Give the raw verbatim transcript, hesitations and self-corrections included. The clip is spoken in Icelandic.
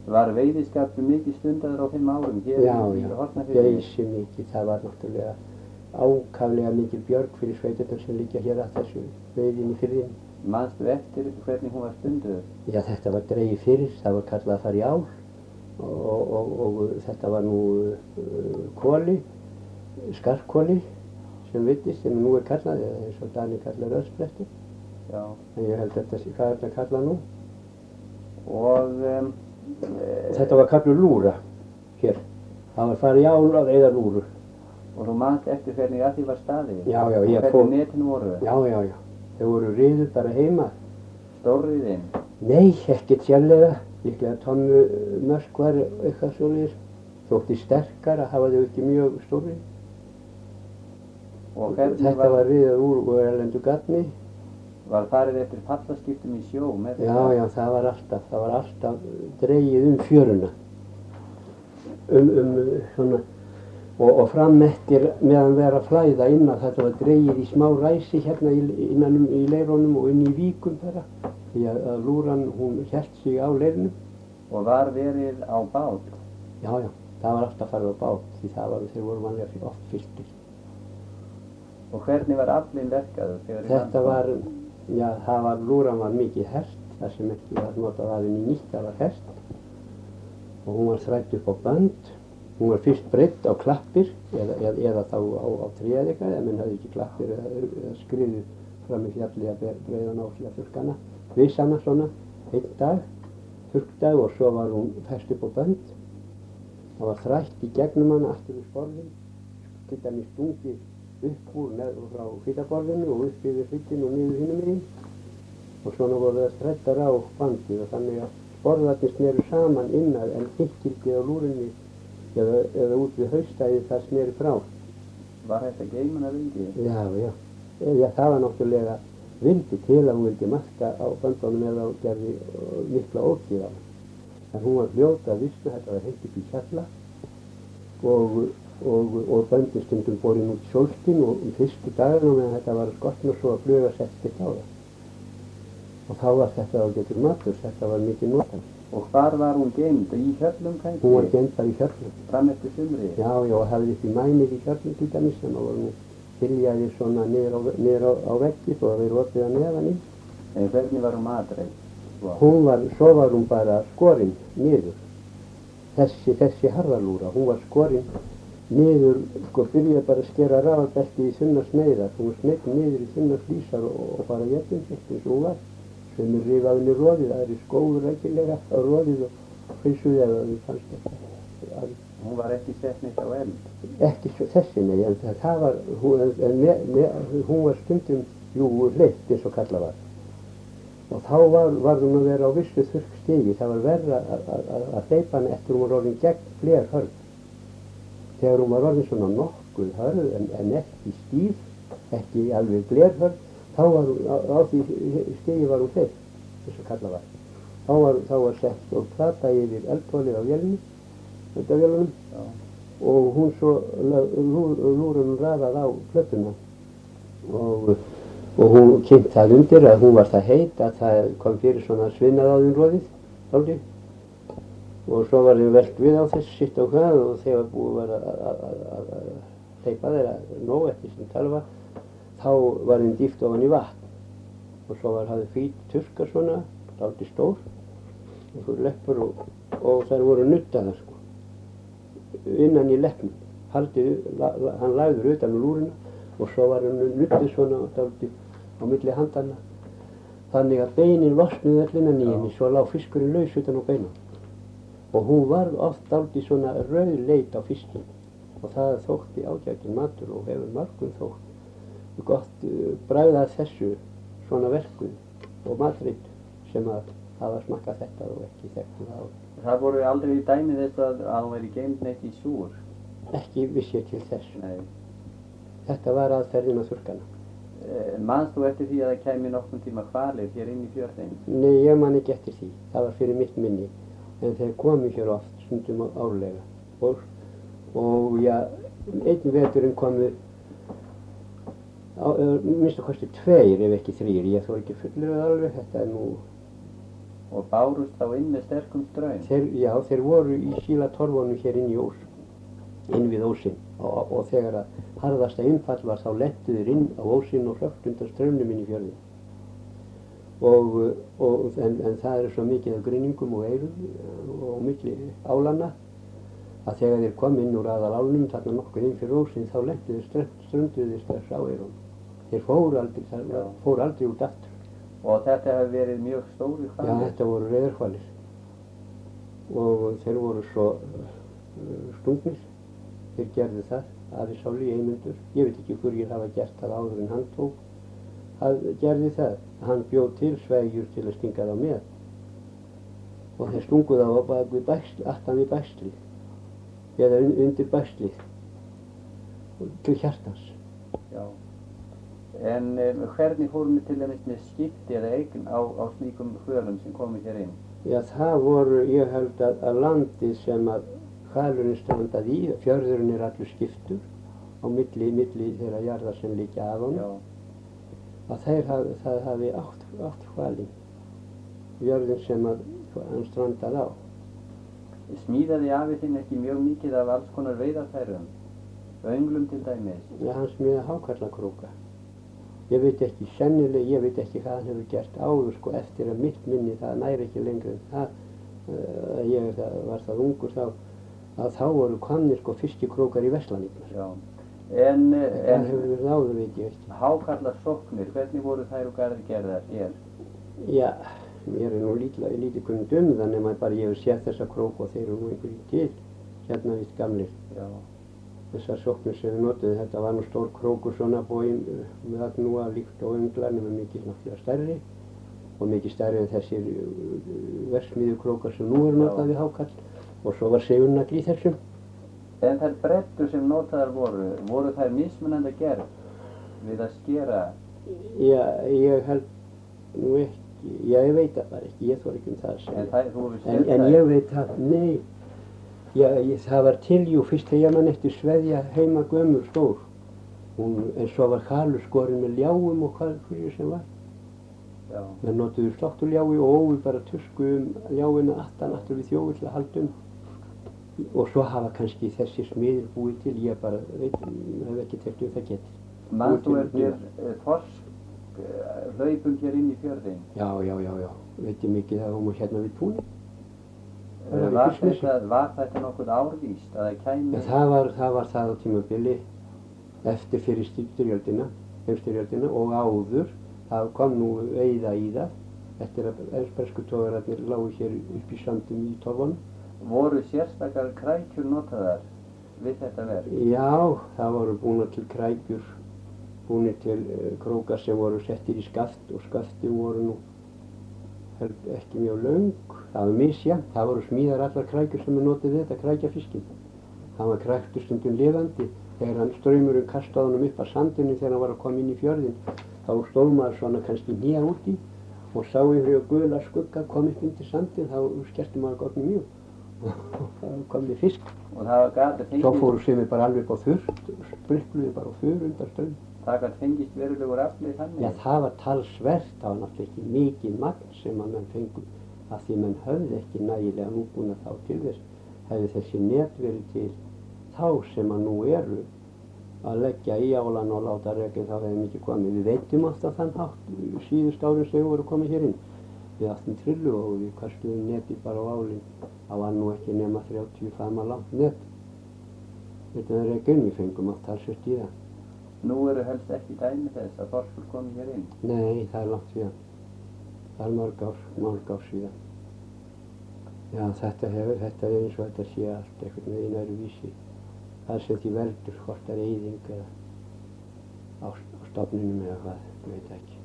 Var veiðiskapur mikið stundaður á þeim árum hér Já, í já, Hornafirði? geysi mikið. Það var náttúrulega ákaflega mikil björg fyrir sveitirnar sem liggja hér að þessu veiðin í firðinum. Manstu eftir hvernig hún var stunduð? Já, þetta var dregið fyrir, það var kallað að fara í ál og, og, og þetta var nú uh, koli, skarkoli sem veiddist, sem nú er kallað, eða eins og Dani kallar öðspletti. Já. En ég held þetta sé hvað þetta kallað nú. Og um, þetta var kallað lúra hér. Það var farið í ál að eyða lúru. Og þú manst eftir hvernig að því var staðið? Já, já, ég fór. Og hvernig netin voru? Já, já, já. Þau voru riðuð bara heima. Stórriðin? Nei, ekkert sérlega. Líklega tonnu mörk var eitthvað svoleiðis. Þótti sterkar að hafa þau ekki mjög stórrið. Og hvernig þetta var, var riðað úr og erlendu gatni. Var farið eftir fallaskiptum í sjó með þetta? Já, já, það var alltaf, það var alltaf dregið um fjöruna. Um, um, svona, og, og fram eftir meðan vera að flæða inn að þetta var dregið í smá ræsi hérna í, innan um í leirónum og inn í víkum bara. Því að, að lúran, hún hélt sig á leirinum. Og var verið á bát? Já, já, það var alltaf farið á bát því það var, þeir voru vanlega oft fylltir. Og hvernig var aflinn verkaður? Þetta var, já, það var, lúran var mikið hert, það sem ekki var notað af henni nýtt, það var hert. Og hún var þrædd upp á bönd. Hún var fyrst breytt á klappir, eða, eða, eða þá á, á tréð eitthvað, ef menn hafði ekki klappir eða, eða skriðu fram í fjalli að breiðan á því að þurrkana. Visana svona, einn dag, þurrkdag og svo var hún fest upp á bönd. Það var þrætt í gegnum hana aftur úr sporðin, til dæmis stungið upp úr neð frá fýtaborðinu og upp yfir hrygginn og niður hinum megin. Og svona voru það strættar á bandið og þannig að sporðarnir sneru saman innað en hikkildið á lúrinni eða, eða út við haustæði það sneri frá. Var þetta geimana vildi? Já, já. Já, það var náttúrulega vildi til að hún vildi marka á böndunum eða gerði mikla ókýr á hann. En hún var fljót að vissu, þetta var heitt upp í hjalla og og, og böndin stundum borin út sólskin og í fyrstu daginn og meðan þetta var að skotna svo að fluga settist á það. Og þá var þetta ágætur matur, þetta var mikið notað. Og hvar var hún geymd? Í hjöllum kannski? Hún var geymd bara í hjöllum. Fram eftir sumri? Já, já, og hafði upp í mænir í hjöllum til dæmis sem að voru nú hyljaði svona niður á, niður á, á veggi svo að við rotið að neðan í. En hvernig var hún matreið? Hún var, svo var hún bara skorinn niður. Þessi, þessi harðalúra, hún var skorinn niður, sko byrjaði bara að skera rafabelti í þunna sneiðar. Hún var sneitt niður í þunna flísar og, og bara jættinsett eins og hún var. Sem er rifaði henni róðið, það er skóður rækilega á róðið og hrisuði eða því fannst þetta. Hún var ekki sett neitt á eld? Ekki svo þessi nei, en það, það var, hún, en me, me, hún var stundum, jú, hleitt eins og kalla var. Og þá var, var hún að vera á vissu þurrkstigi, það var verra að hleypa hana eftir hún var orðin gegn fler hörð. Þegar hún var orðin svona nokkuð hörð en, en ekki stíf, ekki alveg glerhörð, þá var hún, á, á því stigi var hún hleypt, eins og kalla var. Þá var, þá var sett og plata yfir eldhólið á vélunni, eldavélunum, og hún svo lúrunum raðað á plötuna. Og, og hún kynnt það undir að hún var það heit að það kom fyrir svona svinnað á þeim róðið, dálítið. Og svo var þeim velt við á þess sitt og hvað og þegar búið var að hleypa þeirra nóg eftir sem talva, þá var þeim dýft ofan í vatn. Og svo var hafði hvít turkar svona, dálítið stór, og svo leppur og, og þær voru nuttaðar sko, innan í leppnum. Haldið, la, la, hann lagður utan úr lúrina og svo var hann nuttið svona dálítið á milli handana. Þannig að beinin losnuði öll innan í henni, svo lá fiskurinn laus utan á beinum. Og hún var oft dálítið svona rauðleit á fiskinn og það þótti ágætur matur og hefur mörgum þótt gott uh, bragð að þessu svona verkuð og matreitt sem að hafa smakkað þetta og ekki þekktu það. Það voru aldrei í dæmi þess að hún veri geymd neitt í súr? Ekki vissi ég til þess. Nei. Þetta var aðferðin að þurrkana. Eh, manst þú eftir því að það kæmi nokkurn tíma hvalir hér inn í fjörðinn? Nei, ég man ekki eftir því. Það var fyrir mitt minni. En þeir komu hér oft, stundum árlega. Og, og já, einn veturinn komu, minnst að kosti tveir ef ekki þrýr. Ég þó ekki fullur alveg, þetta er nú Og bárust þá inn með sterkum straum? Þeir, já, þeir voru í sílatorfunum hér inn í Ós, inn við Ósinn og, og þegar að harðasta innfall var þá lentu þeir inn á Ósinn og hrökkt undan straumnum inn í fjörðin. Og, og, en, en það er svo mikið af grynningum og eyrum og milli álanna að þegar þeir kom inn úr aðalálunum þarna nokkuð inn fyrir Ósinn þá lentu þeir strönduði strax á eyrum. Þeir fóru aldrei, það fóru aldrei út aftur. Og þetta hefur verið mjög stóri hvalir? Já, þetta voru reyðarhvalir. Og þeir voru svo uh, stungnir. Þeir gerðu það, aðeins Sáli Eymundur. Ég veit ekki hverjir hafa gert það áður en hann tók. Það gerði það. Hann bjóð til sveigjur til að stinga þá með. Og þeir stungu þá bak við bæksli, aftan við bæksli. Eða undir bæksli. Til hjartans. Já. En um, hvernig fórum við til dæmis með skipti eða eign á, á slíkum hvölum sem komu hér inn? Já, það voru, ég held að, að landið sem að hvalurinn strandaði í, fjörðurinn er allur skiptur á milli, milli þeirra jarðar sem liggja af honum. Já. Að þeir haf, það hafi átt, átt hvalinn, jörðin sem að hann strandaði á. Smíðaði afi þinn ekki mjög mikið af alls konar veiðarfærum? Önglum til dæmis? Já, hann smíðaði hákarlakróka. Ég veit ekki, sennilega, ég veit ekki hvað hann hefur gert áður, sko, eftir að mitt minni, það næri ekki lengur en það, uh, ég það, var það ungur þá, að þá voru komnir, sko, fiskikrókar í verslanirnar. Já. En, en það hefur verið áður, veit ég ekki. Hákarlasóknir, hvernig voru þær og garði gerðar hér? Já, mér er nú lítið, lítið kunnund um það, nema bara ég hef séð þessa krók og þeir eru nú einhverjum til, hérna vitt gamlir. Já. Þessar sóknir sem við notuðum, þetta var nú stór krókur svona bóin með agnúa líkt og önglar nema mikið náttúrulega stærri og mikið stærri en þessir versmiðjukrókar sem nú eru notað við hákarl og svo var segunnagl í þessum. En þær brettur sem notaðar voru, voru þær mismunandi að gera við að skera? Já, ég held nú ekki, já, ég veit það bara ekki, ég þori ekki um það að segja. En, það, þú en, en ég veit það, nei. Já, ég, það var tiljú fyrst þegar mann eftir sveðja heima gömur stór. Hún, en svo var halur skorinn með ljáum og hvað fyrir sem var. Já. Menn notuðu sláttuljái og óvu bara tusku um ljáina aftan aftur við þjófu til að halda um. Og svo hafa kannski þessi smiðir búið til, ég bara veit, hef ekki tekt um það getið. Mann þú eftir þorsk hlaupum hér inn í fjörðin? Já, já, já, já, veit ég mikið það um og hérna við túnum. Var þetta, var þetta nokkuð árvíst að það kæmi? Ja, það, var, það var það á tímabili eftir fyrir styrjöldina, heimstyrjöldina og áður. Það kom nú veiða í það eftir að ensbresku togararnir lágu hér upp í sandum í torfunum. Voru sérstakar krækjur notaðar við þetta verk? Já, það voru búnar til krækjur, búnir til uh, krókar sem voru settir í skaft og skaftin voru nú held ekki mjög löng. Það var misjafnt, það voru smíðar allar krækjur sem er notið við þetta krækja fiskinn. Það var kræktur stundum lifandi þegar hann straumurinn kastaði honum upp að sandinu þegar hann var að koma inn í fjörðin. Þá stóð maður svona kannski nýja úti og sá einhverju gula skugga kom upp undir sandin, þá skerti maður gognum mjög og það kom við fisk. Og það var gatið fengið? Svo fóru sumir bara alveg á þurrt, sprikluði bara á þurr undan straum. Það gat fengist verulegur afli þannig? Já, það var talsvert, það var náttúrulega ekki mikið magn sem að menn fengu af því menn höfði ekki nægilega núbúna þá til þess. Hefði þessi net verið til þá sem að nú eru að leggja í álan og láta rekin þá hefði mikið komið. Við veitum alltaf þann hátt síðust árin sem við vorum komið hér inn. Við áttum trillu og við kastuðum neti bara á álinn. Það var nú ekki nema þrjátíu faðma langt net. Þetta er rekin, við fengum allt talsvert í það. Nú eru helst ekki dæmi þess að þorskur komið hér inn? Nei, það er langt síðan. Það er mörg ár, mörg ár síðan. Já, þetta hefur, þetta er eins og þetta sé allt einhvern veginn öðruvísi. Það sem því veldur, hvort það er eyðing eða á, á stofninum eða hvað, ég veit ekki.